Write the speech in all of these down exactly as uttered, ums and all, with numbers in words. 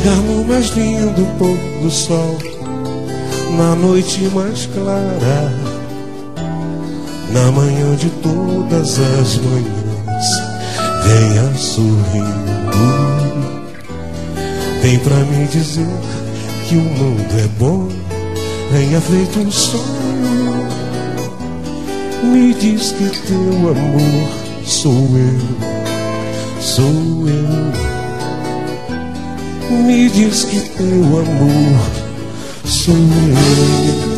chegar no mais lindo pôr do sol, na noite mais clara, na manhã de todas as manhãs. Venha sorrindo, vem pra me dizer que o mundo é bom. Venha feito um sonho, me diz que teu amor sou eu, sou eu. Me diz que teu amor sou eu.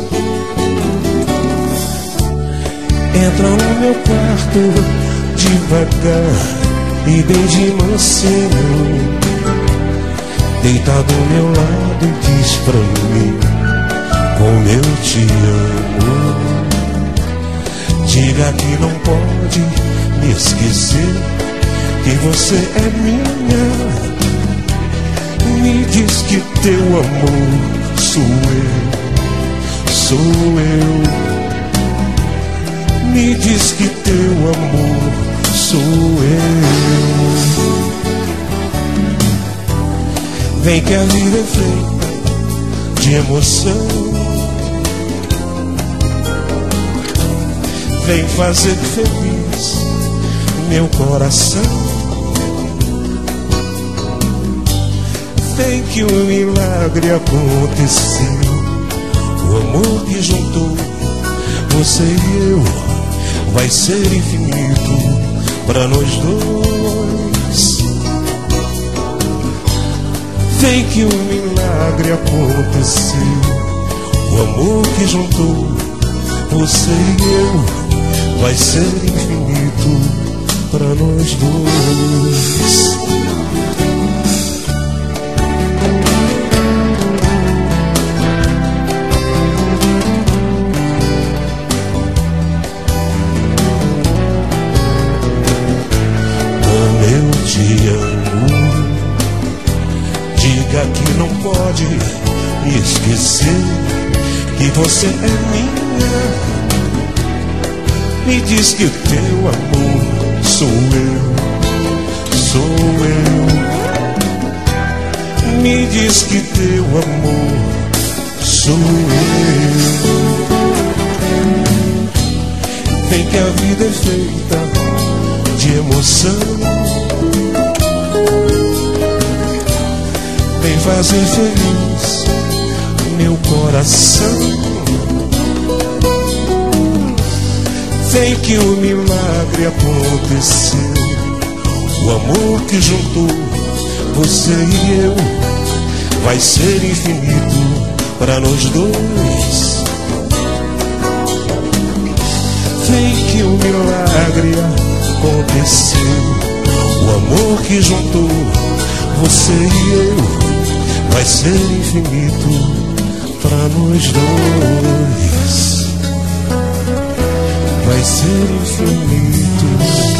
Entra no meu quarto devagar e bem de mansinho, deitado ao meu lado e diz pra mim como eu te amo. Diga que não pode me esquecer, que você é minha. Me diz que teu amor sou eu, sou eu. Me diz que teu amor sou eu. Vem que a vida é feita de emoção, vem fazer feliz meu coração. Vem que o milagre aconteceu, o amor que juntou você e eu vai ser infinito pra nós dois. Vem que o milagre aconteceu, o amor que juntou você e eu vai ser infinito pra nós dois. Te amo. Diga que não pode me esquecer, que você é minha. Me diz que teu amor sou eu, sou eu. Me diz que teu amor sou eu. Vem que a vida é feita de emoção, vem fazer feliz meu coração. Vem que o milagre aconteceu, o amor que juntou você e eu vai ser infinito pra nós dois. Vem que o milagre aconteceu, o amor que juntou você e eu vai ser infinito pra nós dois. Vai ser infinito.